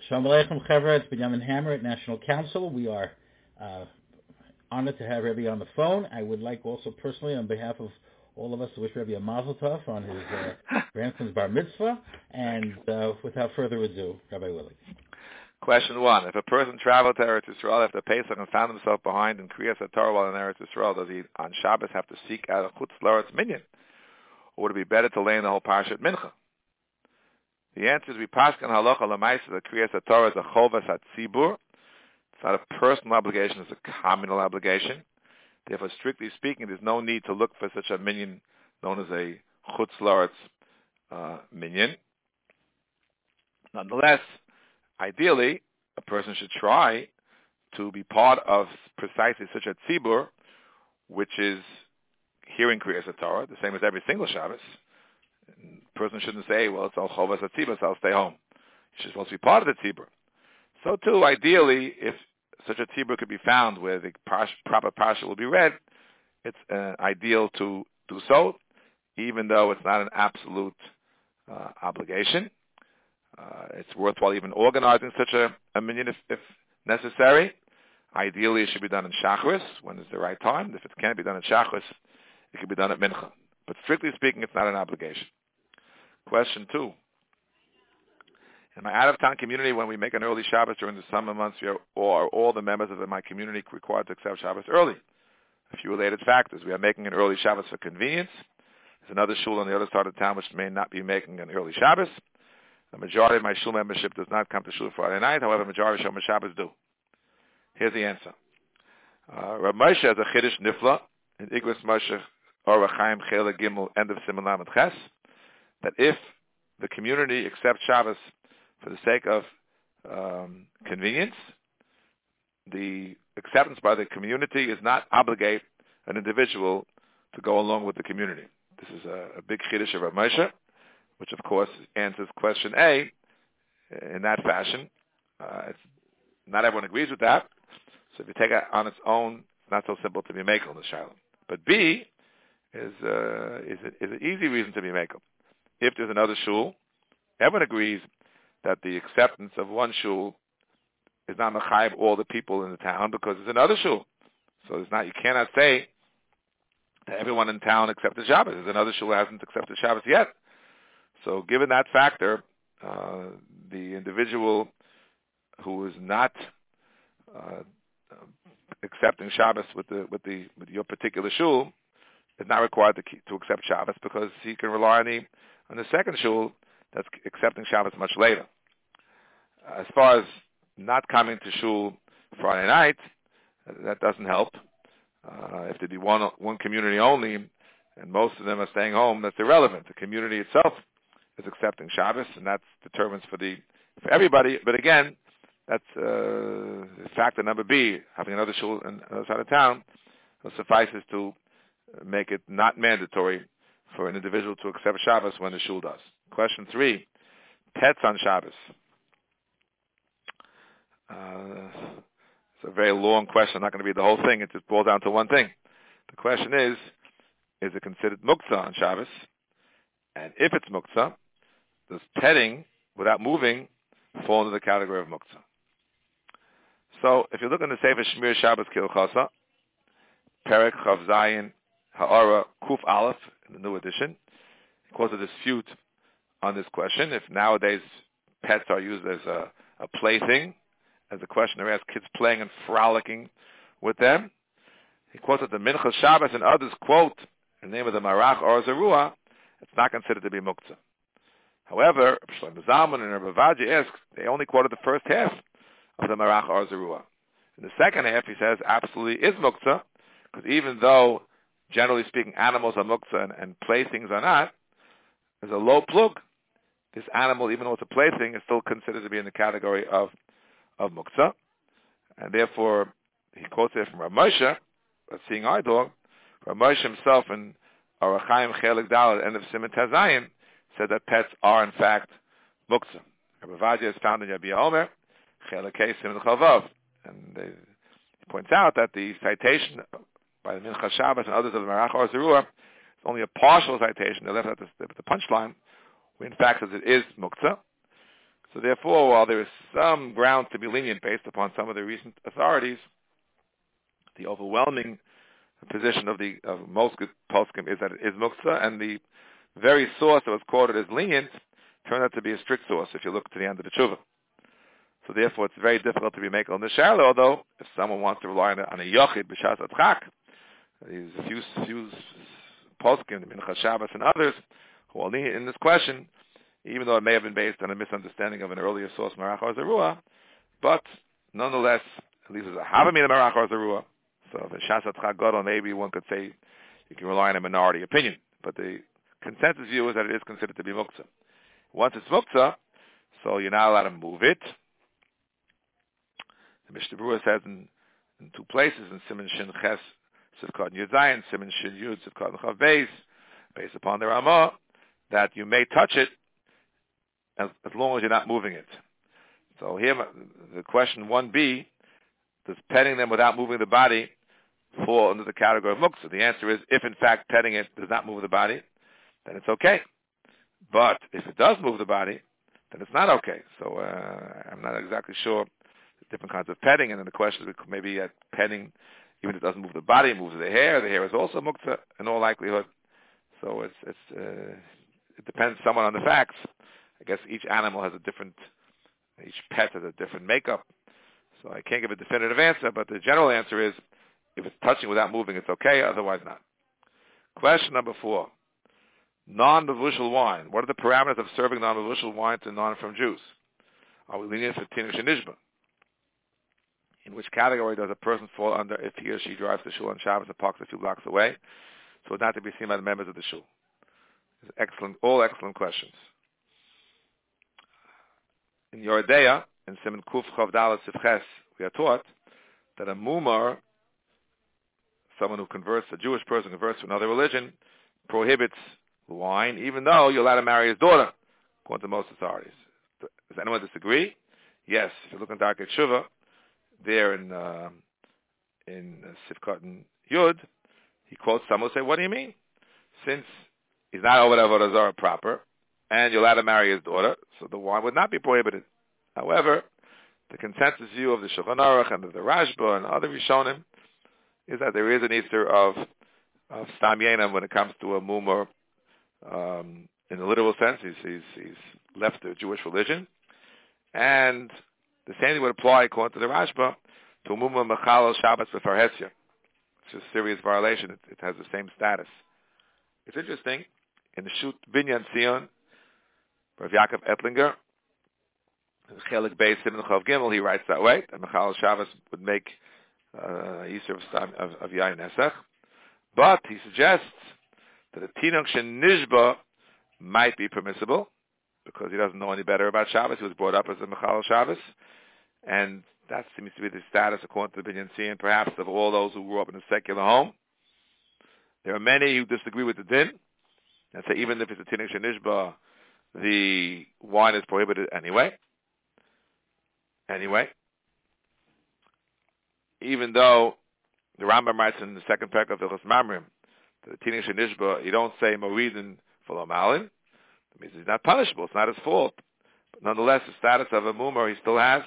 Shalom Aleichem, Chevra. It's Benjamin Hammer at National Council. We are honored to have Rebbe on the phone. I would like also personally, on behalf of all of us, to wish Rebbe a mazel tov on his grandson's bar mitzvah. And without further ado, Rabbi Willie. Question 1. If a person traveled to Eretz Yisrael after Pesach and found himself behind in Kriyas HaTorah while in Eretz Yisrael, does he on Shabbos have to seek out a Chutz La'aretz minyan? Or would it be better to lay in the whole Parshat Mincha? The answer is we paskin halacha l'maisa that Kriyas HaTorah is a chovas hatzibur. It's not a personal obligation; it's a communal obligation. Therefore, strictly speaking, there's no need to look for such a minyan known as a chutz la'aretz minyan. Nonetheless, ideally, a person should try to be part of precisely such a tzibur, which is hearing Kriyas HaTorah, the same as every single Shabbos. A person shouldn't say, well, it's all chovas hatzibur, so I'll stay home. You're supposed to be part of the tzibur. So too, ideally, if such a tzibur could be found where the proper parsha will be read, it's ideal to do so, even though it's not an absolute obligation. It's worthwhile even organizing such a minyan if necessary. Ideally, it should be done in Shachris, when it's the right time. If it can't be done in Shachris, it can be done at Mincha. But strictly speaking, it's not an obligation. Question 2. In my out-of-town community, when we make an early Shabbos during the summer months, are all the members of my community required to accept Shabbos early? A few related factors. We are making an early Shabbos for convenience. There's another shul on the other side of town which may not be making an early Shabbos. The majority of my shul membership does not come to shul Friday night. However, the majority of Shomer Shabbos do. Here's the answer. Rav Moshe has a Chiddush Nifla in Igros Moshe Or Chaim Chela Gimel, end of Siman Lamed Ches, that if the community accepts Shabbos for the sake of convenience, the acceptance by the community is not obligate an individual to go along with the community. This is a big chiddush of Rav Moshe, which of course answers question A in that fashion. Not everyone agrees with that, so if you take it on its own, it's not so simple to be makel in the Shiloh. But B is an easy reason to be makel. If there's another shul, everyone agrees that the acceptance of one shul is not mechayev all the people in the town because it's another shul. So it's not, you cannot say that everyone in town accepted Shabbos. There's another shul that hasn't accepted Shabbos yet. So given that factor, the individual who is not accepting Shabbos with your particular shul is not required to accept Shabbos because he can rely on the second shul that's accepting Shabbos much later. As far as not coming to shul Friday night, that doesn't help. If there be one community only, and most of them are staying home, that's irrelevant. The community itself is accepting Shabbos, and that determines for everybody. But again, that's factor number B. Having another shul on the other side of town suffices to make it not mandatory for an individual to accept Shabbos when the shul does. Question 3, pets on Shabbos. It's a very long question. I'm not going to read the whole thing. It just boils down to one thing. The question is it considered muktzah on Shabbos? And if it's muktzah, does petting without moving fall into the category of muktzah? So if you look in the Sefer Shmir Shabbos Kilchasa, Perek Chav Zayin Ha'ara Kuf Aleph, in the new edition, it caused a dispute on this question. If nowadays pets are used as a plaything, as the questioner asked, kids playing and frolicking with them. He quotes that the Minchas Shabbos and others quote in the name of the Marach or Zerua, it's not considered to be muktzah. However, Shlomo Zalman and Rabbi Vaji ask, they only quoted the first half of the Marach or Zerua. In the second half, he says, absolutely is muktzah, because even though, generally speaking, animals are muktzah and playthings are not, there's a low plug. This animal, even though it's a plaything, is still considered to be in the category of muktzah. And therefore, he quotes it from Rav Moshe, seeing our dog. Rav Moshe himself in Or Chaim Chelik Daled, end of Siman Tazayin, said that pets are in fact muktzah. Rabbi Vadia is found in Yabia Omer, Chelik Kei Siman Chavav. And he points out that the citation by the Minchas Shabbos and others of the Marach or Zerua is only a partial citation. They left at the punchline, where in fact says it is muktzah. So therefore, while there is some ground to be lenient based upon some of the recent authorities, the overwhelming position of most good poskim is that it is muktzah, and the very source that was quoted as lenient turned out to be a strict source if you look to the end of the tshuva. So therefore, it's very difficult to be making on the shallow. Although, if someone wants to rely on a yochid b'shas atchak, there's a few poskim, Minchas Shabbos and others, who are lenient in this question, even though it may have been based on a misunderstanding of an earlier source, Marach or Zerua, but nonetheless, at least there's a Havamina Marach or Zerua. So the Shas Atchak Gadol, maybe one could say you can rely on a minority opinion, but the consensus view is that it is considered to be muktzah. Once it's muktzah, so you're not allowed to move it. The Mishnah Berurah says in two places, in Siman Shin Ches, Sivkot Yud Zayin, Siman Shin Yud, Sivkot Chav Beis, based upon the Ramah, that you may touch it as long as you're not moving it. So here, the question 1b, does petting them without moving the body fall under the category of muktzah? The answer is, if in fact petting it does not move the body, then it's okay. But if it does move the body, then it's not okay. So I'm not exactly sure the different kinds of petting, and then the question is maybe at petting, even if it doesn't move the body, it moves the hair. The hair is also muktzah in all likelihood. So it depends somewhat on the facts. I guess each animal has each pet has a different makeup. So I can't give a definitive answer, but the general answer is, if it's touching without moving, it's okay, otherwise not. Question number 4. Non-mevushal wine. What are the parameters of serving non-mevushal wine to non-from Jews? Are we lenient for Tinush and Nishba? In which category does a person fall under if he or she drives to shul on Shabbos and parks a few blocks away, so not to be seen by the members of the shul? All excellent questions. In Yoredeya, in Siman Kuf Chav Dalet Sivches, we are taught that a mumar, someone who converts, a Jewish person converts to another religion, prohibits wine, even though you're allowed to marry his daughter, according to most authorities. Does anyone disagree? Yes. If you look in Darkei Tshuva, there in Sivkot and Yud, he quotes some who say, what do you mean? Since he's not over Avodah Zarah proper, and you're allowed to marry his daughter, so the wine would not be prohibited. However, the consensus view of the Shulchan Aruch and of the Rashba and other Rishonim is that there is an Easter of Stam Yenam when it comes to a mumar, in the literal sense. He's left the Jewish religion, and the same thing would apply, according to the Rashba, to a mumar mechal Shabbos b'far Hesya. It's a serious violation. It has the same status. It's interesting, in the Shut Binyan Zion, Rav Yaakov Ettlinger, Chelik Beis Siman Chav Gimel, he writes that way, that Mechal Shabbos would make Yisur of Yayin Nesach. But he suggests that a Tinok Shen Nishba might be permissible, because he doesn't know any better about Shabbos. He was brought up as a Mechal Shabbos, and that seems to be the status, according to the Binyan Zion, perhaps of all those who grew up in a secular home. There are many who disagree with the din, and say even if it's a Tinok Shen Nishba, the wine is prohibited anyway. Even though the Rambam writes in the second parak of the Hilchos Mamrim, the Tinok Shen Nishba, you don't say Moridin for Malin. That means he's not punishable. It's not his fault. But nonetheless, the status of a mumar he still has,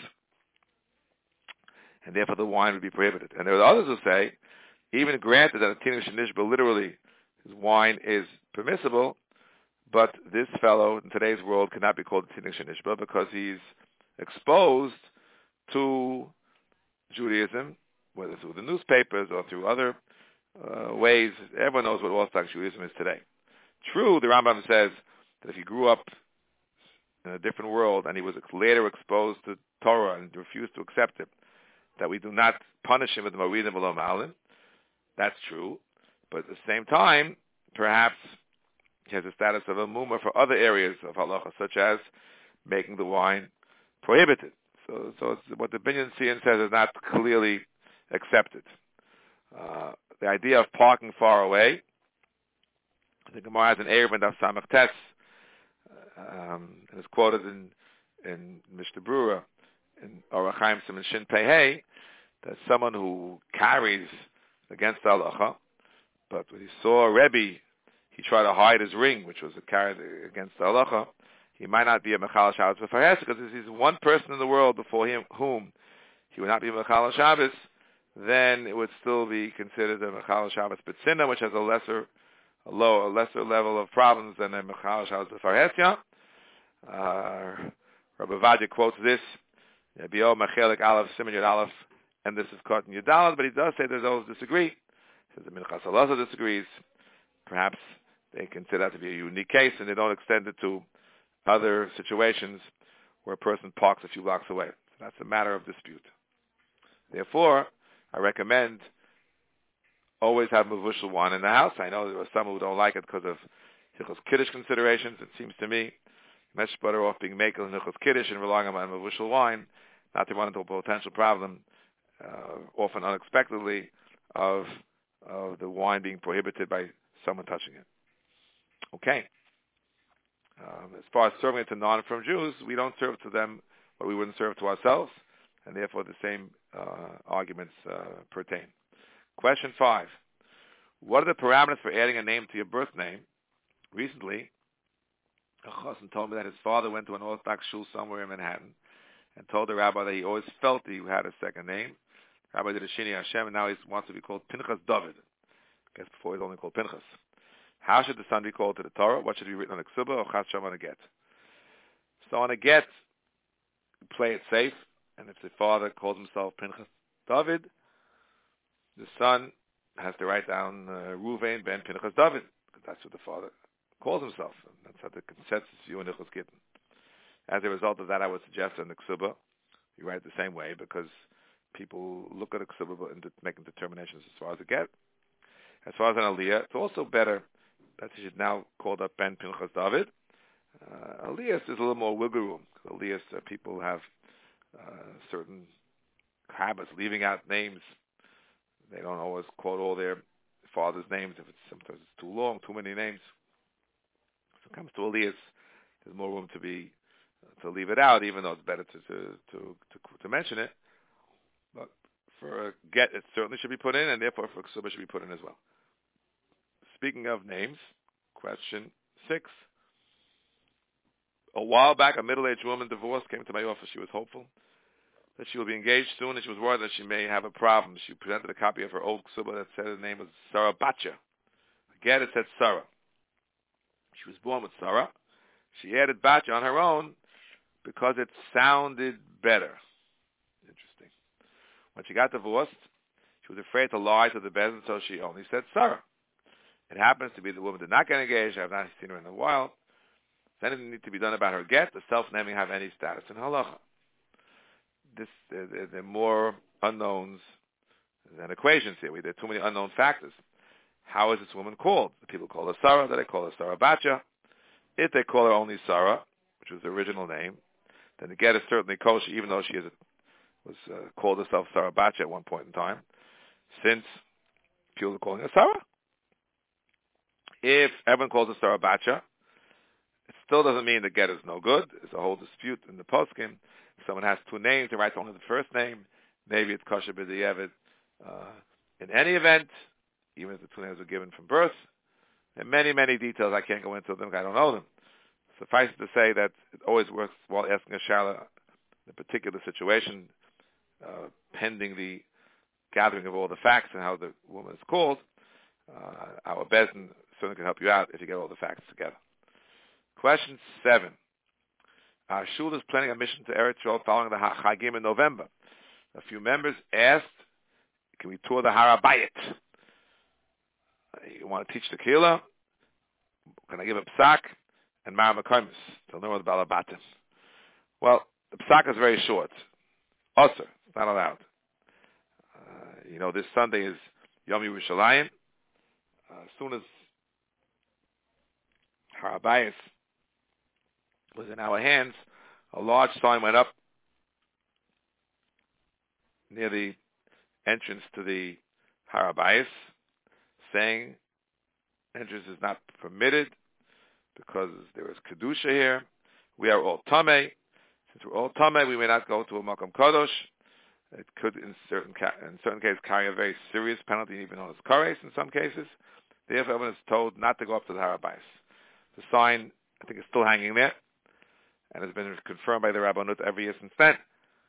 and therefore the wine would be prohibited. And there are others who say, even granted that a Tinok Shen Nishba, literally, his wine is permissible, but this fellow in today's world cannot be called a Tinok Shen Nishba because he's exposed to Judaism, whether through the newspapers or through other ways. Everyone knows what Orthodox Judaism is today. True, the Rambam says that if he grew up in a different world and he was later exposed to Torah and refused to accept it, that we do not punish him with the Moridim V'lo Malin. That's true. But at the same time, perhaps he has the status of a mumar for other areas of halacha, such as making the wine prohibited. So it's, what the Binyan Zion says is not clearly accepted. The idea of parking far away, the Gemara has an Erev and Daf Samach Tes, and it's quoted in Mishnah Berurah, in Orach Chaim Siman Shin Pei Hey, that someone who carries against the halacha, but when he saw a Rebbe, he tried to hide his ring, which was carried against the halacha. he might not be a Mechal Shabbos B'Fares, because if he's one person in the world before him whom he would not be a Mechal Shabbos, then it would still be considered a Mechal Shabbos B'Tzina, which has a lesser level of problems than a Mechal Shabbos B'Fares. Rabbi Vadia quotes this, B'O Mechelik Aleph Siman Yud Aleph, and this is caught in Yudalad, but he does say there's always disagree. He says the Minchas Halacha disagrees. Perhaps they consider that to be a unique case, and they don't extend it to other situations where a person parks a few blocks away. So that's a matter of dispute. Therefore, I recommend always have Mavushal wine in the house. I know there are some who don't like it because of Hilchos Kiddush considerations. It seems to me much better off being makel in Hilchos Kiddush and relying on Mavushal wine, not to run into a potential problem, often unexpectedly, of the wine being prohibited by someone touching it. Okay. As far as serving it to non-firm Jews, we don't serve it to them what we wouldn't serve to ourselves, and therefore the same arguments pertain. Question 5. What are the parameters for adding a name to your birth name? Recently, a chassan told me that his father went to an Orthodox shul somewhere in Manhattan and told the rabbi that he always felt he had a second name. The rabbi did a Shini Hashem, and now he wants to be called Pinchas David. I guess before he was only called Pinchas. How should the son be called to the Torah? What should be written on a ksuba or chas shem on a get? So on a get, play it safe, and if the father calls himself Pinchas David, the son has to write down Ruvain ben Pinchas David, because that's what the father calls himself, and that's how the consensus view in Hilchos Gittin. As a result of that, I would suggest in the ksuba, you write it the same way, because people look at a ksuba and making determinations as far as a get. As far as an aliyah, it's also better that he should now called up Ben Pinchas David. Aliyahs is a little more wiggle room. Aliyahs, people have certain habits, leaving out names. They don't always quote all their father's names. Sometimes it's too long, too many names. So when it comes to Aliyahs, there's more room to leave it out, even though it's better to mention it. But for a get, it certainly should be put in, and therefore for ksuba should be put in as well. Speaking of names, question 6. A while back, a middle-aged woman divorced came to my office. She was hopeful that she will be engaged soon, and she was worried that she may have a problem. She presented a copy of her old ksuba that said her name was Sarah Batya. Again, it said Sarah. She was born with Sarah. She added Batya on her own because it sounded better. Interesting. When she got divorced, she was afraid to lie to the bezin, so she only said Sarah. It happens to be the woman did not get engaged. I have not seen her in a while. Does anything need to be done about her get? Does self-naming have any status in halacha? There are more unknowns than equations here. There are too many unknown factors. How is this woman called? Do people call her Sarah? Do they call her Sarah Batya? If they call her only Sarah, which was the original name, then the get is certainly kosher, even though she was called herself Sarah Batya at one point in time, since people are calling her Sarah. If everyone calls her Sarah Batya, it still doesn't mean the get is no good. There's a whole dispute in the poskim. If someone has two names, they write only the first name. Maybe it's kosher b'di'evid. In any event, even if the two names were given from birth, there are many, many details. I can't go into them. I don't know them. Suffice it to say that it always works while asking a shala in a particular situation, pending the gathering of all the facts and how the woman is called. Our bezin certainly can help you out if you get all the facts together. Question 7. Our shul is planning a mission to Eretz Yisrael following the Chagim in November. A few members asked, can we tour the Har HaBayit? You want to teach the Kehillah? Can I give a psak? And Mara Mekaymis. They'll know what the Balabatim. Well, the psak is very short. Osir. It's not allowed. This Sunday is Yom Yerushalayim. As soon as Har HaBayit was in our hands, a large sign went up near the entrance to the Har HaBayit saying entrance is not permitted because there is Kedusha here. We are all Tameh. Since we're all Tameh, we may not go to a Makom Kadosh. It could, in certain cases, carry a very serious penalty, even known as Kares in some cases. Therefore, everyone is told not to go up to the Har HaBayit. The sign, I think, is still hanging there. and has been confirmed by the Rabbanut every year since then.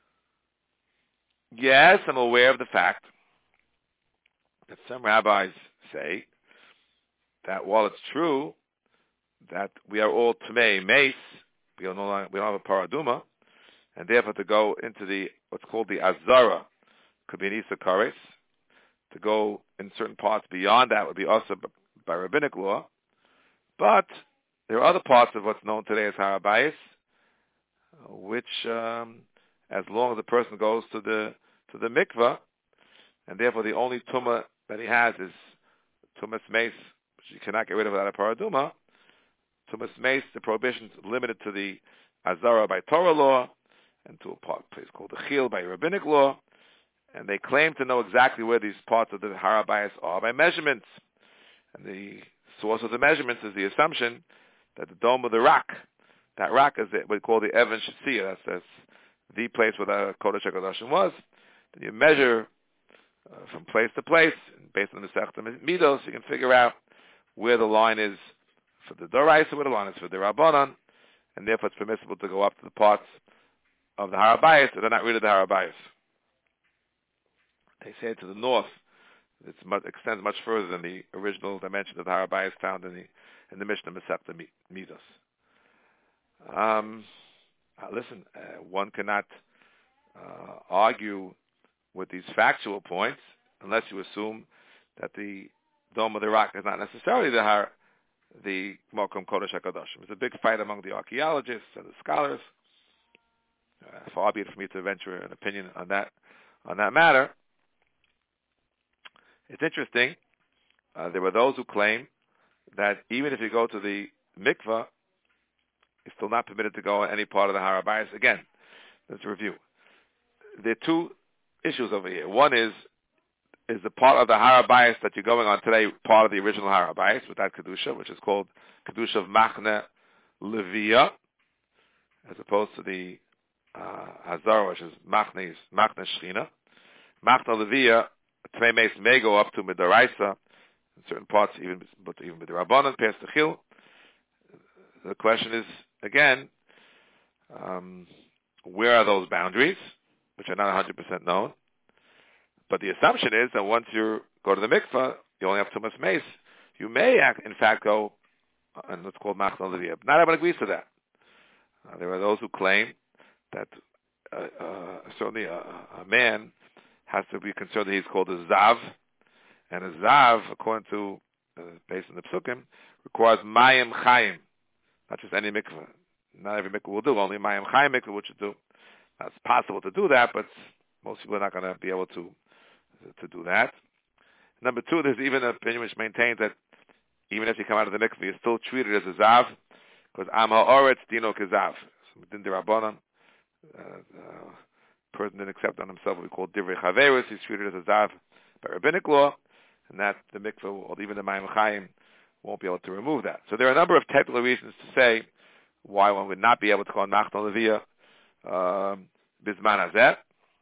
Yes, I'm aware of the fact that some rabbis say that while it's true that we are all Tumei Mace, we don't have a Paraduma, and therefore to go into what's called the Azara, could be an Isa Kares, to go in certain parts beyond that would be also by rabbinic law, but there are other parts of what's known today as Har HaBayis, which, as long as the person goes to the mikvah, and therefore the only tumah that he has is tumas meis, which you cannot get rid of without a paraduma. Tumas meis, the prohibition is limited to the azara by Torah law, and to a place called the chil by rabbinic law, and they claim to know exactly where these parts of the Har HaBayis are by measurements. And the source of the measurements is the assumption that the dome of the rock, that rock is what we call the Evan Shasiya, that's the place where the Kodesh HaKadoshim was. Then you measure from place to place, and based on the Sechta Midos, you can figure out where the line is for the Doraisa, where the line is for the Rabbanan, and therefore it's permissible to go up to the parts of the Har HaBayis that are not really the Har HaBayis. They say to the north, it extends much further than the original dimension of the Har HaBayis found in the Mishnah Masechta Midos. Listen, one cannot argue with these factual points unless you assume that the Dome of the Rock is not necessarily the Mokum Kodesh HaKadoshim. It's a big fight among the archaeologists and the scholars. Far be it for me to venture an opinion on that matter. It's interesting. There were those who claim that even if you go to the mikvah, it's still not permitted to go on any part of the Har HaBayis. Again, let's review. There are two issues over here. One is the part of the Har HaBayis that you're going on today part of the original Har HaBayis without Kedusha, which is called Kedusha of Machne Leviyah, as opposed to the Hazar, which is Machne Shechina. Machne Leviyah, Tvei Meis may go up to Midaraisa, in certain parts, even with the Rabbanan, past the Chil. The question is, again, where are those boundaries, which are not 100% known? But the assumption is that once you go to the mikvah, you only have Tumas Meis. You may, in fact, go, and what's called Machne Leviyah. Not everyone agrees to that. There are those who claim that certainly a man has to be concerned that he's called a Zav, and a Zav, according to, based on the Psukim, requires Mayim Chayim, not just any mikvah. Not every mikvah will do, only Mayim Chayim mikvah which will do. Now, it's possible to do that, but most people are not going to be able to do that. Number two, there's even an opinion which maintains that even if you come out of the mikvah, you're still treated as a Zav, because Am HaOretz Dino Kezav. So within the Rabbanan, person didn't accept on himself what we call Divrei Chaverus. He's treated as a Zav by rabbinic law, and that the mikvah, or even the Mayim Chayim, won't be able to remove that. So there are a number of technical reasons to say why one would not be able to call Machne Leviyah Bizman Hazeh.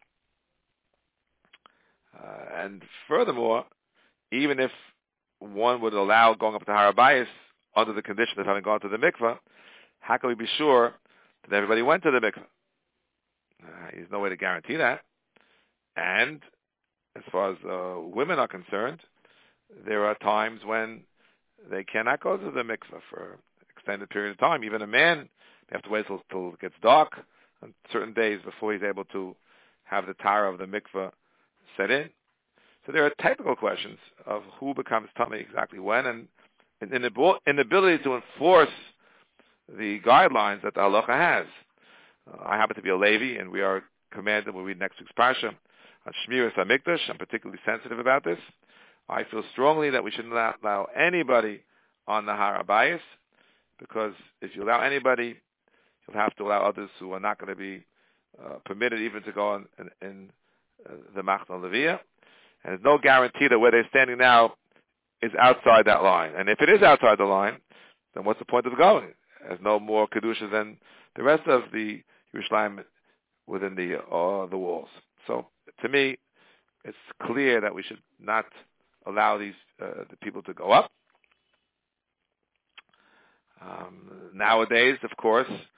And furthermore, even if one would allow going up to Har HaBayis under the condition of having gone to the mikvah, how can we be sure that everybody went to the mikvah? There's no way to guarantee that. And as far as women are concerned, there are times when they cannot go to the mikvah for an extended period of time. Even a man, they have to wait till it gets dark on certain days before he's able to have the tara of the mikvah set in. So there are technical questions of who becomes tummy exactly when, and inability to enforce the guidelines that the halacha has. I happen to be a Levi, and we are commanded, we'll read next week's parsha, on Shmiras HaMikdash. I'm particularly sensitive about this. I feel strongly that we should not allow anybody on the Har HaBayis, because if you allow anybody, you'll have to allow others who are not going to be permitted even to go in the Machne Leviyah. And there's no guarantee that where they're standing now is outside that line. And if it is outside the line, then what's the point of going? There's no more Kedusha than the rest of the Yerushalayim within the walls. So to me, it's clear that we should not allow these the people to go up. Nowadays, of course,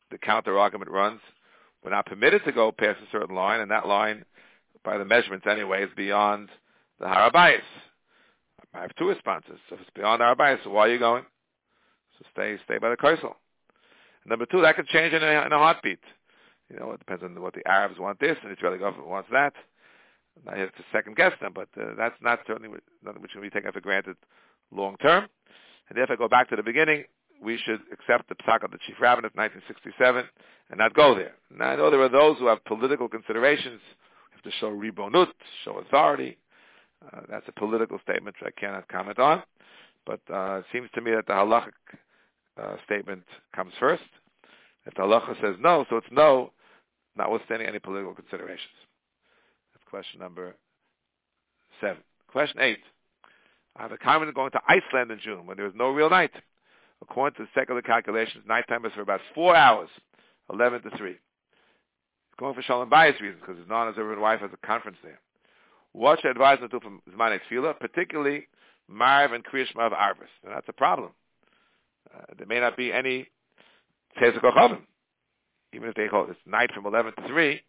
the counter argument runs, we're not permitted to go past a certain line, and that line, by the measurements anyway, is beyond the Har HaBayis. I have two responses. So if it's beyond Har HaBayis, so why are you going? So stay by the Kaisel. Number two, that could change in a heartbeat. You know, it depends on what the Arabs want this, and the Israeli government wants that. I have to second guess them, but that's not certainly nothing which can be taken for granted long term. And therefore, go back to the beginning, we should accept the psak of the chief rabbin of 1967 and not go there. Now, I know there are those who have political considerations, have to show ribonut, show authority. That's a political statement which I cannot comment on. But it seems to me that the halachic statement comes first. If the halacha says no, so it's no, notwithstanding any political considerations. That's question number 7. Question 8. I have a comment going to Iceland in June when there is no real night. According to secular calculations, nighttime is for about 4 hours, 11 to 3. It's going for Shalom Bayis reasons, because his non-observant wife has a conference there. What should I advise them to do from Zman Tefillah, particularly Marv and Kriya Shema of Arvis? And that's a problem. There may not be any Tzezek Ochavim. Even if they call it night from 11 to 3,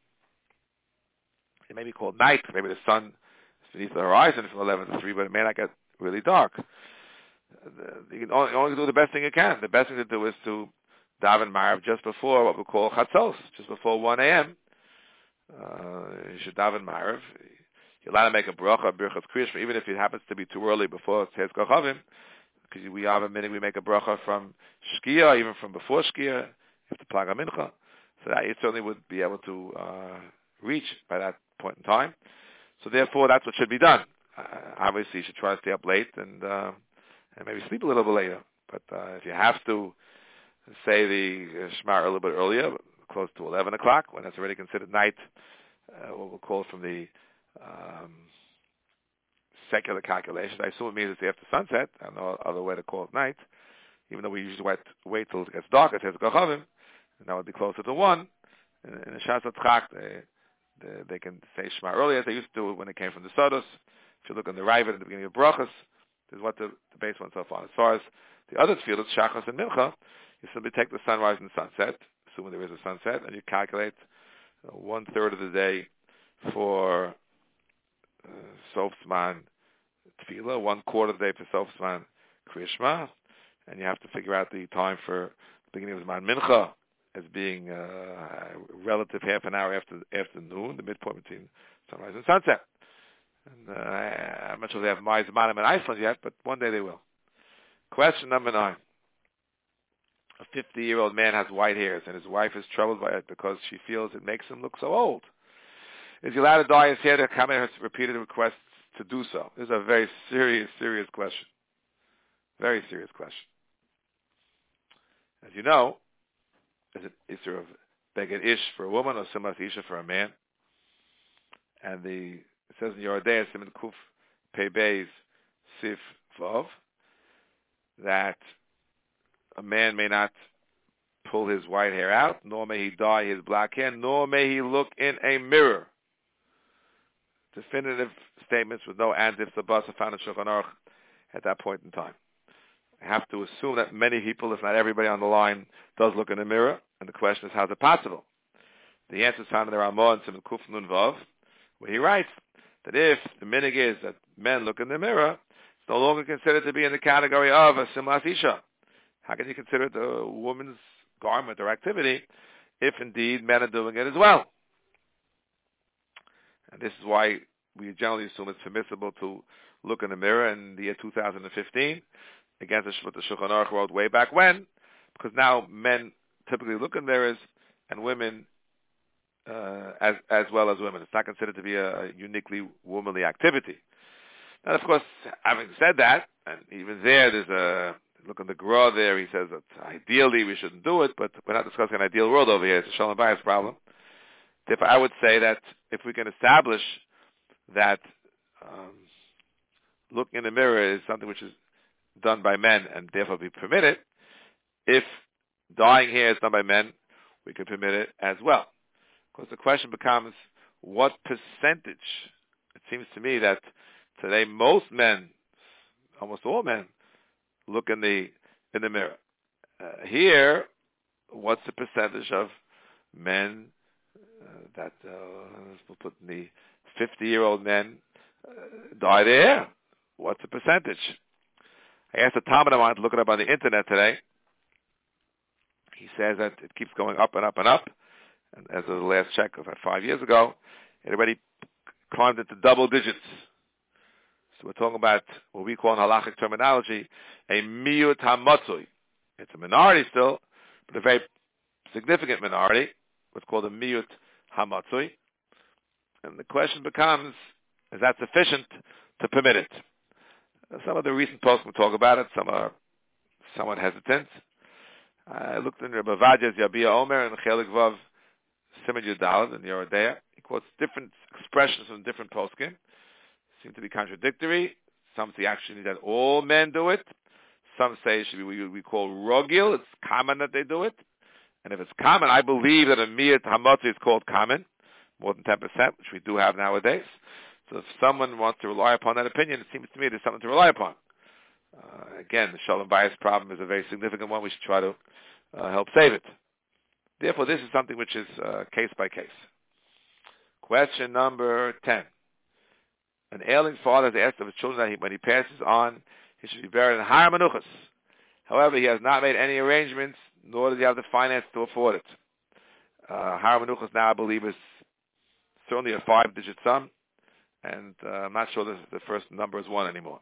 it may be called night. Maybe the sun is beneath the horizon from 11 to 3, but it may not get really dark. You can only do the best thing you can. The best thing to do is to daven Marv just before what we call Chatzos, just before 1 a.m. You should daven Marv. You're allowed to make a bracha, birchas kriya, even if it happens to be too early before Tzezek Ochavim, because we have a minute we make a bracha from Shkia, even from before Shkia, you have to plag a mincha. So that you certainly would be able to reach by that point in time. So therefore, that's what should be done. Obviously, you should try to stay up late and maybe sleep a little bit later. But if you have to say the Shema a little bit earlier, close to 11 o'clock, when that's already considered night, what we'll call from the secular calculations. I assume it means it's after sunset. I don't know other way to call it night. Even though we usually wait till it gets dark, it says Gachavim, and that would be closer to 1. In the Shas HaTchak, they can say Shema earlier, as they used to do when it came from the Sodos. If you look on the Ravid at the beginning of Brachas, this is what the base went so far. As far as the other tefillos, Shachas and Mincha, you simply take the sunrise and sunset, assuming there is a sunset, and you calculate 1/3 of the day for Sof Zman Tefillah, 1/4 of the day for Sof Zman Kriya Shema, and you have to figure out the time for the beginning of Zman Mincha as being relative half an hour after noon, the midpoint between sunrise and sunset. And I'm not sure they have Mai Zmanim in Iceland yet, but one day they will. Question number 9. A 50-year-old man has white hairs, and his wife is troubled by it because she feels it makes him look so old. Is he allowed to dye his hair? The Kameh has repeated requests to do so. This is a very serious question. Very serious question. As you know, is there a Beged Ish for a woman or Simas Isha for a man? And it says in Yoredei, Siman Kuf Pei Beis Sif Vav, that a man may not pull his white hair out, nor may he dye his black hair, nor may he look in a mirror. Definitive statements with no ands, ifs, or buts are found in Shulchan Aruch at that point in time. I have to assume that many people, if not everybody on the line, does look in the mirror, and the question is, how is it possible? The answer is found in the Ramah and Siman Kuf Nun Vav, where he writes that if the minig is that men look in the mirror, it's no longer considered to be in the category of a Simlas Isha. How can you consider it a woman's garment or activity if indeed men are doing it as well? And this is why we generally assume it's permissible to look in the mirror in the year 2015, against what the Shulchan Aruch wrote way back when, because now men typically look in mirrors and women as well as women. It's not considered to be a uniquely womanly activity. And of course, having said that, and even there's a look in the Gra there, he says that ideally we shouldn't do it, but we're not discussing an ideal world over here. It's a Shalom Bayis problem. Therefore, I would say that if we can establish that looking in the mirror is something which is done by men and therefore be permitted, if dyeing hair is done by men, we can permit it as well. Because the question becomes, what percentage? It seems to me that today most men, almost all men, look in the mirror. Here, what's the percentage of men that we'll put in the 50-year-old men dye their hair? What's the percentage? I asked a Talmud of mine to look it up on the internet today. He says that it keeps going up and up and up. And as of the last check of 5 years ago, it already climbed into double digits. So we're talking about what we call in halachic terminology a miyut hamatzui. It's a minority still, but a very significant minority, what's called a miyut hamatzui. And the question becomes, is that sufficient to permit it? Some of the recent posts will talk about it. Some are somewhat hesitant. I looked in Rabbi Vadia's Yabia Omer and Chelik Vav Simon Yudalad and Yoredea. He quotes different expressions from different poskim. Seem to be contradictory. Some say actually that all men do it. Some say it should be what we call rogil. It's common that they do it. And if it's common, I believe that a miyat hamatzi is called common, more than 10%, which we do have nowadays. So if someone wants to rely upon that opinion, it seems to me there's something to rely upon. Again, the shalom bias problem is a very significant one. We should try to help save it. Therefore, this is something which is case by case. Question number 10. An ailing father has asked of his children that when he passes on, he should be buried in Har Menuchos. However, he has not made any arrangements, nor does he have the finance to afford it. Har Menuchos now, I believe, is certainly a 5-digit sum, and I'm not sure the first number is 1 anymore.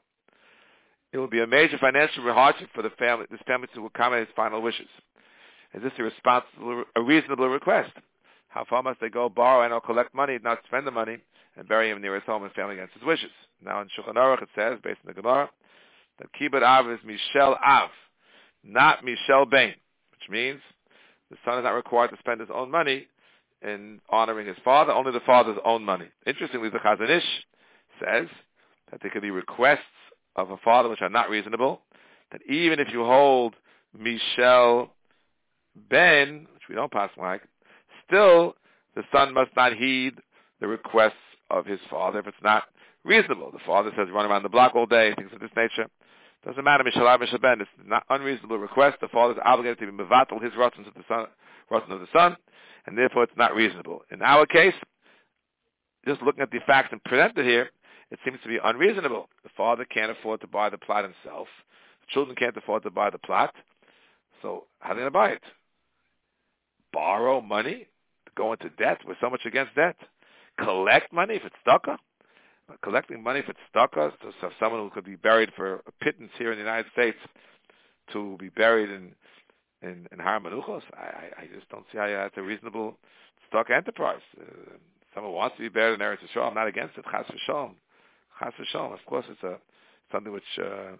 It will be a major financial hardship for this family to accommodate his final wishes. Is this a reasonable request? How far must they go borrow and or collect money, not spend the money, and bury him near his home and family against his wishes? Now in Shulchan Aruch it says, based on the Gemara, that Kibbut Av is Mishel Av, not Mishel Bain, which means the son is not required to spend his own money in honoring his father, only the father's own money. Interestingly, the Chazon Ish says that there could be requests of a father which are not reasonable, that even if you hold Mishel Ben, which we don't pass like, still the son must not heed the requests of his father if it's not reasonable. The father says run around the block all day, things of this nature. Doesn't matter, Mishel Av, Mishel Ben. It's not unreasonable request. The father is obligated to be mevatel his rotzon of the son, and therefore it's not reasonable. In our case, just looking at the facts presented here, it seems to be unreasonable. The father can't afford to buy the plot himself. The children can't afford to buy the plot. So how are they going to buy it? Borrow money? Go into debt? We're so much against debt. Collect money if it's tzedakah? Collecting money if it's tzedakah, so someone who could be buried for a pittance here in the United States to be buried in Har Menuchos, I just don't see how that's a reasonable tzedakah enterprise. Someone wants to be buried in Eretz Yisrael. I'm not against it. Chas v'shalom. Chas v'shalom. Of course, it's something which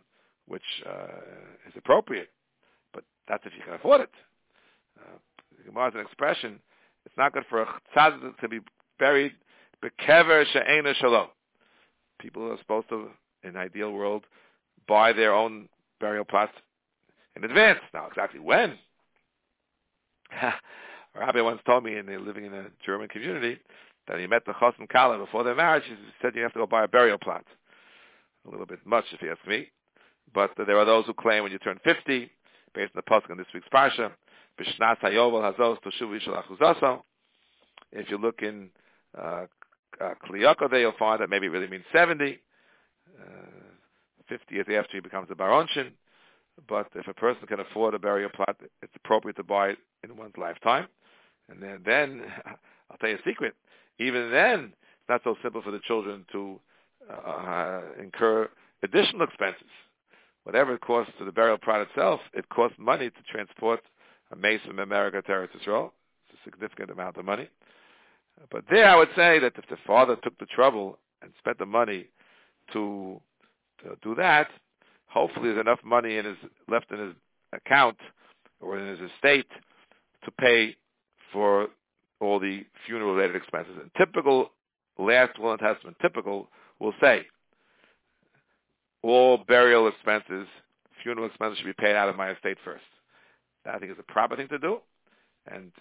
is appropriate, but that's if you can afford it. Gemara is an expression. It's not good for a tzaddik to be buried bekever she'ena shalom. People are supposed to, in the ideal world, buy their own burial plots in advance. Now, exactly when? A rabbi once told me, and they're living in a German community, that he met the chassan kala before their marriage. He said you have to go buy a burial plot. A little bit much, if you ask me. But there are those who claim when you turn 50, based on the pasuk in this week's parsha, b'shnas hayovel hazos toshuv yishal achuzaso. If you look in Kli Yakar there, you'll find that maybe it really means 70. 50 years after he becomes a baronshin. But if a person can afford a burial plot, it's appropriate to buy it in one's lifetime. And then I'll tell you a secret, even then, it's not so simple for the children to incur additional expenses. Whatever it costs to the burial plot itself, it costs money to transport a mace from America to Eretz Yisrael. It's a significant amount of money. But there I would say that if the father took the trouble and spent the money to do that, hopefully there's enough money left in his account or in his estate to pay for all the funeral-related expenses. And typical last will and testament, will say all burial expenses, funeral expenses should be paid out of my estate first. That I think is a proper thing to do, and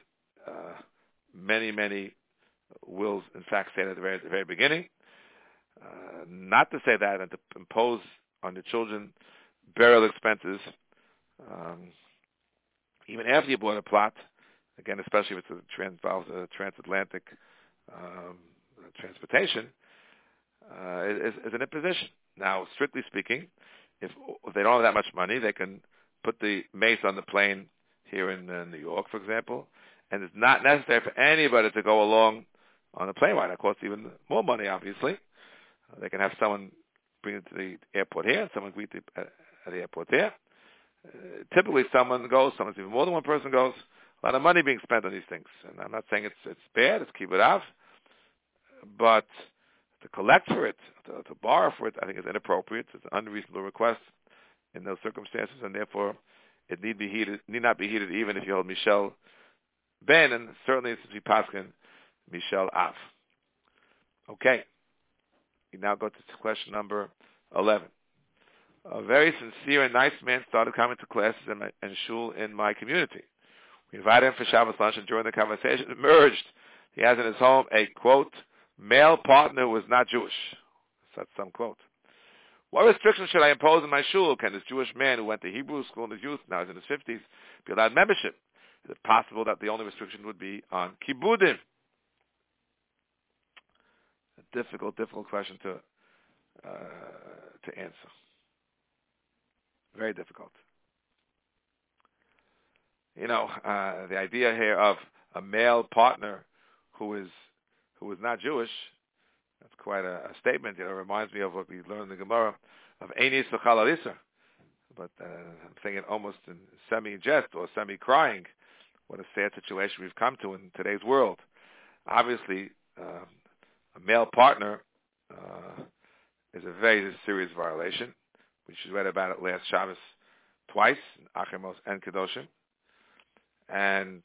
many wills, in fact, say that at the very beginning. Not to say that and to impose on the children burial expenses, even after you bought a plot, again, especially if it involves a transatlantic transportation, is an imposition. Now, strictly speaking, if they don't have that much money, they can put the mace on the plane here in New York, for example, and it's not necessary for anybody to go along on the plane ride. It costs even more money, obviously. They can have someone bring it to the airport here, and someone greet at the airport there. Typically, someone goes, sometimes even more than one person goes. A lot of money being spent on these things, and I'm not saying it's bad, it's kibbud av, but to collect for it, to borrow for it, I think is inappropriate. It's an unreasonable request in those circumstances, and therefore it need not be heeded even if you hold Michel Ben, and certainly since we paskin Michel Av. Okay, we now go to question number 11. A very sincere and nice man started coming to classes and shul in my community. We invited him for Shabbos lunch, and during the conversation it emerged he has in his home a, quote, male partner who is not Jewish. That's some quote. What restrictions should I impose on my shul? Can this Jewish man who went to Hebrew school in his youth, now he's in his 50s, be allowed membership? Is it possible that the only restriction would be on kibbudim? A difficult question to answer. Very difficult. The idea here of a male partner who is not Jewish, that's quite a statement. It reminds me of what we learned in the Gemara of Einis v'chal alisa. But I'm thinking almost in semi-jest or semi-crying, what a sad situation we've come to in today's world. Obviously, a male partner is a very serious violation. We just read about it last Shabbos twice, in Achemos and Kedoshim. And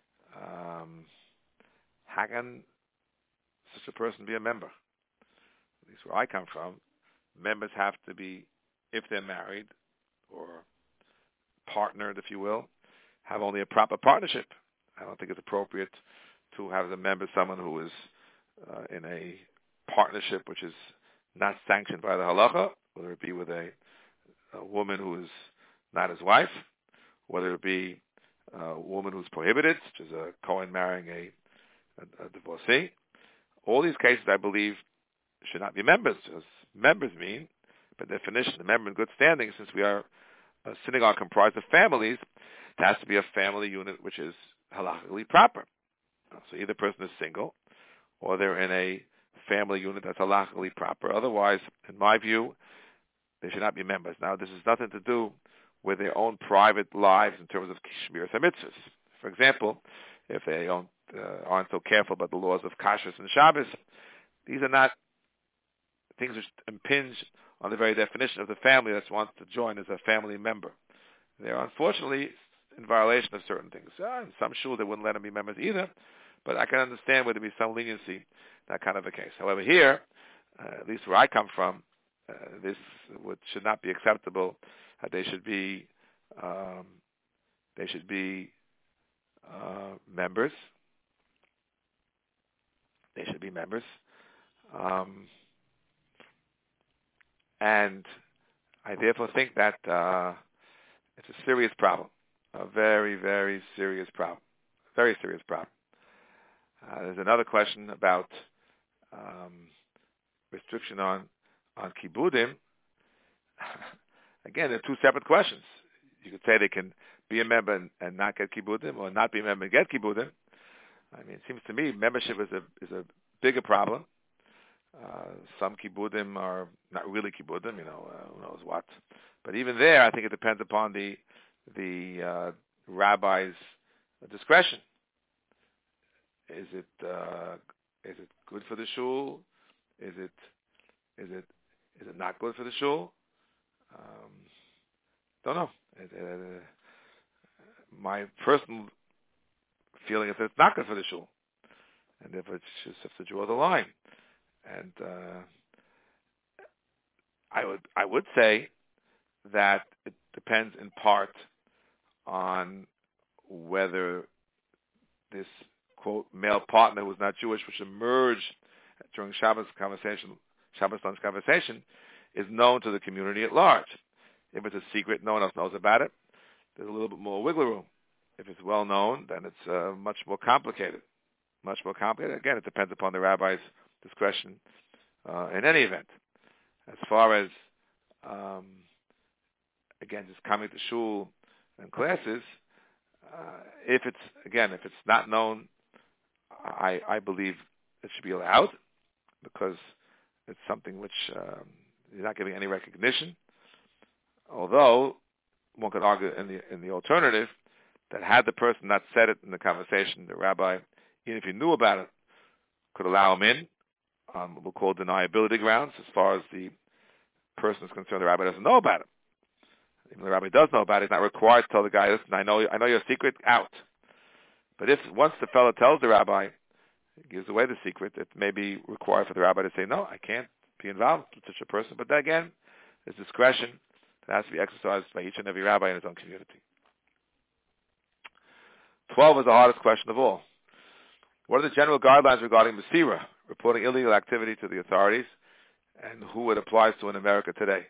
how can such a person be a member? At least where I come from, members have to be, if they're married or partnered, if you will, have only a proper partnership. I don't think it's appropriate to have as a member someone who is in a partnership which is not sanctioned by the halacha, whether it be with a woman who is not his wife, whether it be a woman who's prohibited, such as a Kohen marrying a divorcee. All these cases, I believe, should not be members. As members mean, by definition, a member in good standing, since we are a synagogue comprised of families, it has to be a family unit which is halachically proper. So either person is single, or they're in a family unit that's halachically proper. Otherwise, in my view, they should not be members. Now, this has nothing to do with their own private lives in terms of shmiras hamitzvos. For example, if they aren't so careful about the laws of kashrus and Shabbos, these are not things which impinge on the very definition of the family that wants to join as a family member. They're unfortunately in violation of certain things. In some shuls they wouldn't let them be members either, but I can understand where there be some leniency in that kind of a case. However, here, at least where I come from, this should not be acceptable. They should be members. They should be members. And I therefore think that it's a serious problem, a very, very serious problem, very serious problem. There's another question about restriction on kibbudim. Again, they're two separate questions. You could say they can be a member and not get kibbudim, or not be a member and get kibbudim. I mean, it seems to me membership is a bigger problem. Some kibbudim are not really kibbudim, who knows what. But even there, I think it depends upon the rabbi's discretion. Is it good for the shul? Is it not good for the shul? Don't know. My personal feeling is that it's not good for the shul, and therefore it's just have to draw the line. And I would say that it depends in part on whether this quote male partner who was not Jewish, which emerged during Shabbos lunch conversation, is known to the community at large. If it's a secret, no one else knows about it, there's a little bit more wiggle room. If it's well known, then it's much more complicated. Much more complicated. Again, it depends upon the rabbi's discretion in any event. As far as, again, just coming to shul and classes, if it's not known, I believe it should be allowed, because it's something which you're not giving any recognition. Although one could argue in the alternative that had the person not said it in the conversation, the rabbi, even if he knew about it, could allow him in on what we'll call deniability grounds. As far as the person is concerned, the rabbi doesn't know about it. Even the rabbi does know about it, he's not required to tell the guy, listen, I know your secret, out. But if once the fellow tells the rabbi, gives away the secret, it may be required for the rabbi to say, no, I can't be involved with such a person. But then again, there's discretion that has to be exercised by each and every rabbi in his own community. 12 is the hardest question of all. What are the general guidelines regarding Masira, reporting illegal activity to the authorities, and who it applies to in America today?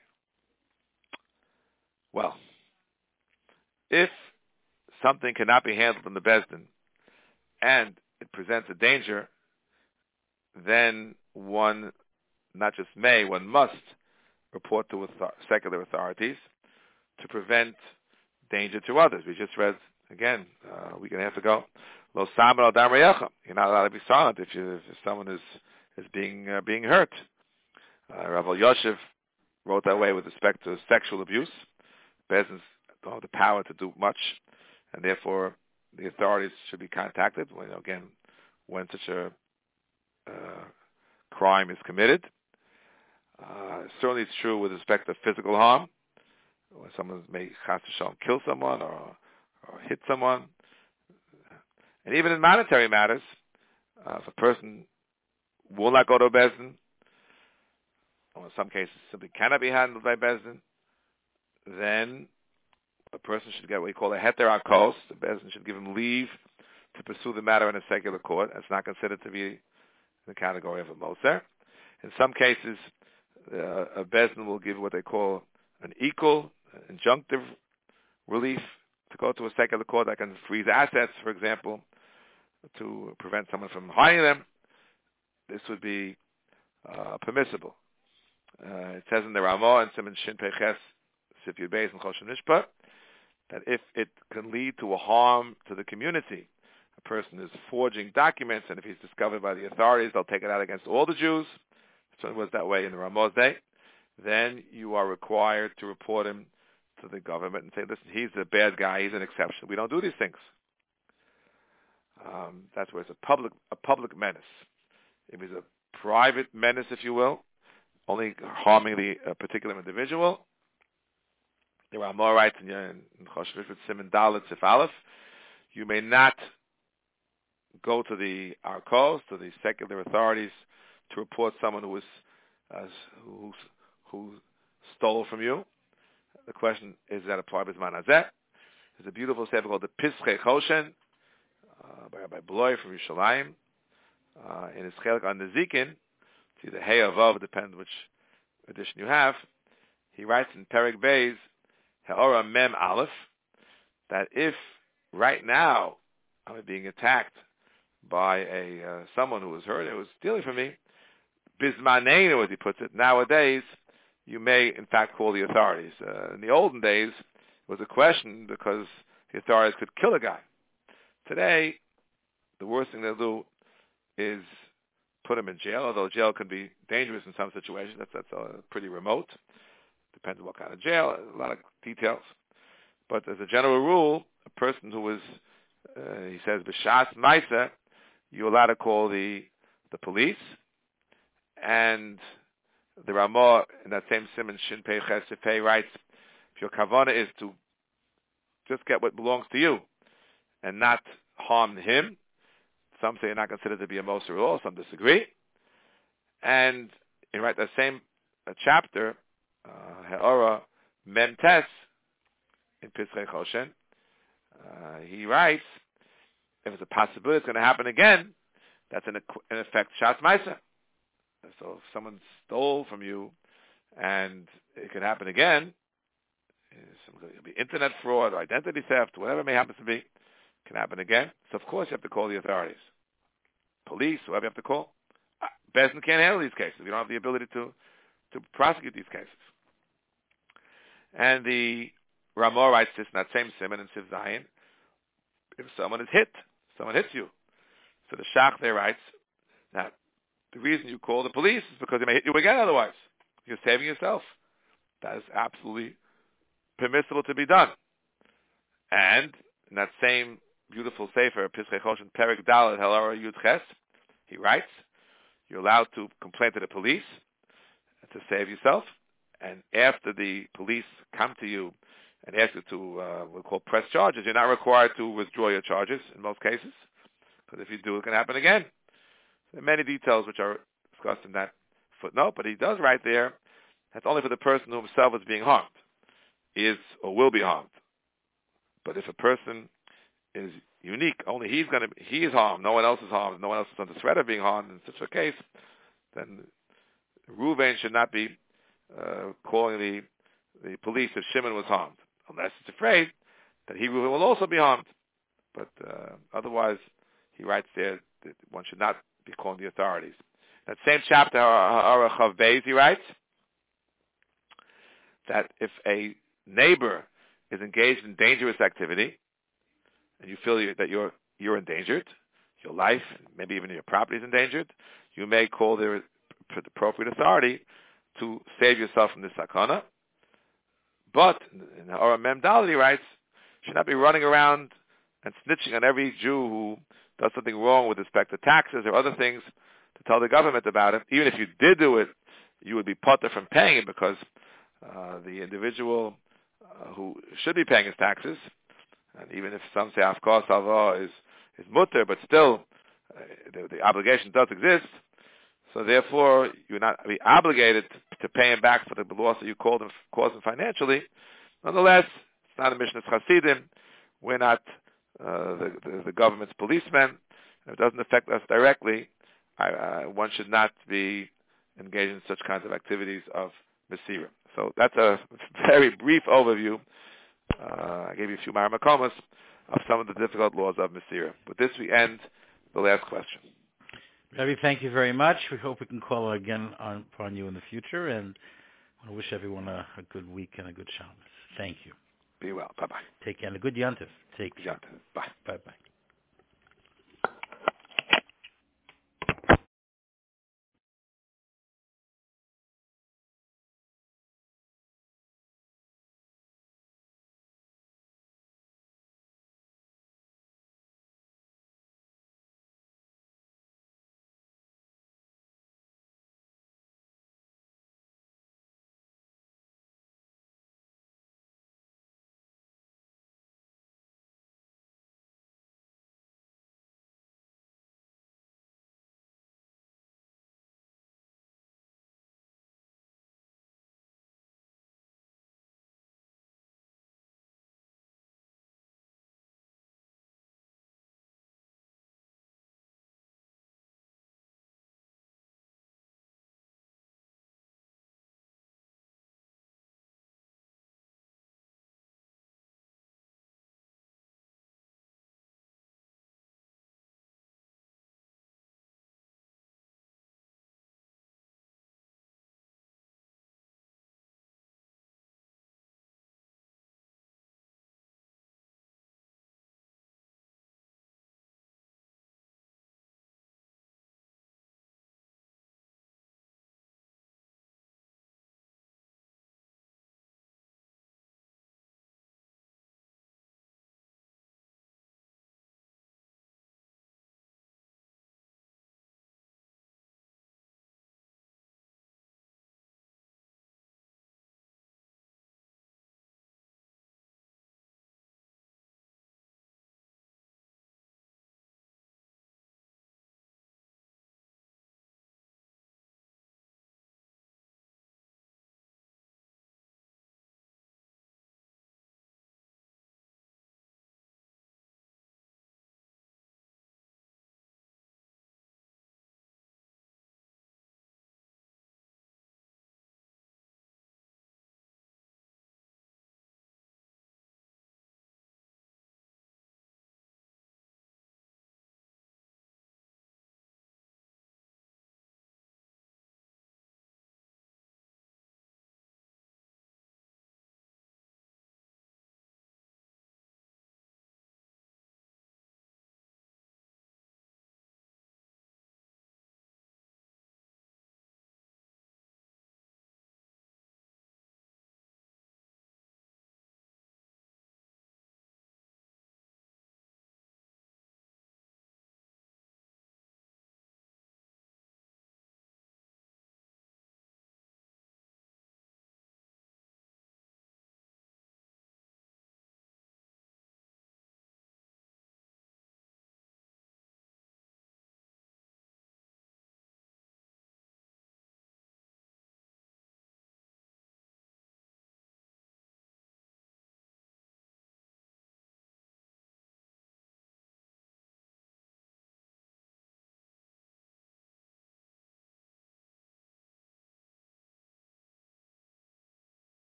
Well, if something cannot be handled in the Beis Din and it presents a danger, then one not just may, one must report to secular authorities to prevent danger to others. We just read, again, a week and a half ago, Lo Samer al Dam Reyecha. You're not allowed to be silent if someone is being hurt. Rav Yoshev wrote that way with respect to sexual abuse. Beis Din don't have the power to do much, and therefore the authorities should be contacted when such a crime is committed. Certainly it's true with respect to physical harm, when someone may chas v'shalom kill someone or hit someone. And even in monetary matters, if a person will not go to a Beis Din, or in some cases simply cannot be handled by Beis Din, then a person should get what we call a heter hakos. The Beis Din should give him leave to pursue the matter in a secular court. It's not considered to be in the category of a moser. In some cases, a Beis Din will give what they call an equal, injunctive relief to go to a secular court that can freeze assets, for example, to prevent someone from hiring them. This would be permissible. It says in the Ramah and Siman Shin Peches Sif Yud Beis and Choshen Mishpat that if it can lead to a harm to the community, a person is forging documents, and if he's discovered by the authorities, they'll take it out against all the Jews. So it was that way in the Ramah's day. Then you are required to report him to the government and say, listen, he's a bad guy, he's an exception. We don't do these things. That's where it's a public menace. If it's a private menace, if you will, only harming the particular individual, the Ramah writes in Choshen Mishpat Siman Dalet Sif Aleph, you may not go to the Arkos, to the secular authorities, to report someone who stole from you. The question is that apply b'zman hazeh? There's a beautiful sefer called the Pischei Choshen by Rabbi Bloy from Yerushalayim. In his chelik on the Zikin, it's either Hey or Vav, depends which edition you have. He writes in Perek Beis, Ha'ora Mem Aleph, that if right now I'm being attacked by someone who was hurt, who was stealing from me, Bismaneinu, as he puts it, nowadays, you may, in fact, call the authorities. In the olden days, it was a question because the authorities could kill a guy. Today, the worst thing they'll do is put him in jail, although jail can be dangerous in some situations. That's pretty remote. Depends on what kind of jail, a lot of details. But as a general rule, a person who is, he says, b'shas ma'aseh, you're allowed to call the police. And the Ramah in that same Siman Shin Pei Ches Pei writes, if your kavanah is to just get what belongs to you and not harm him, some say you're not considered to be a moser at all, some disagree. And in that same chapter, Ha'ora Mem Tes, in Pischei Choshen, he writes, if it's a possibility it's going to happen again, that's in effect Shas Ma'aseh. So if someone stole from you and it could happen again, it'll be internet fraud or identity theft, whatever it may happen to be, can happen again. So of course you have to call the authorities, police, whoever you have to call. Bezdin can't handle these cases. We don't have the ability to prosecute these cases. And the Ramah writes this in that same Siman in Siv Zayin. If someone is hit, someone hits you. So the Shach there writes that the reason you call the police is because they may hit you again otherwise. You're saving yourself. That is absolutely permissible to be done. And in that same beautiful sefer, Pischei Choshen Perek Dalet Halara Yud Ches, he writes, you're allowed to complain to the police to save yourself. And after the police come to you and ask you to, we'll call press charges, you're not required to withdraw your charges in most cases. Because if you do, it can happen again. There are many details which are discussed in that footnote, but he does write there, that's only for the person who himself is being harmed, is or will be harmed. But if a person is unique, only he is harmed, no one else is harmed, no one else is under threat of being harmed in such a case, then Reuven should not be calling the police if Shimon was harmed, unless it's afraid that he will also be harmed. But otherwise, he writes there that one should not be calling the authorities. That same chapter, Chav Beis, he writes that if a neighbor is engaged in dangerous activity, and you feel that you're endangered, your life, maybe even your property is endangered, you may call the appropriate authority to save yourself from this sakana. But in the Orah Mem Dalet, he writes, you should not be running around and snitching on every Jew who does something wrong with respect to taxes or other things to tell the government about it. Even if you did do it, you would be putter from paying it because the individual who should be paying his taxes, and even if some say Afkar Salva is mutter, but still the obligation does exist. So therefore, you're not be obligated to pay him back for the loss that you caused him financially. Nonetheless, it's not a mission of Hasidim. We're not the government's policemen. If it doesn't affect us directly, one should not be engaged in such kinds of activities of Mesira. So that's a very brief overview. I gave you a few Maramakomas of some of the difficult laws of Mesira. With this, we end the last question. Rabbi, thank you very much. We hope we can call again upon you in the future, and I want to wish everyone a good week and a good Shabbos. Thank you. Be well. Bye-bye. Take care. And a good Yontif. Take care. Yontif. Bye. Bye-bye.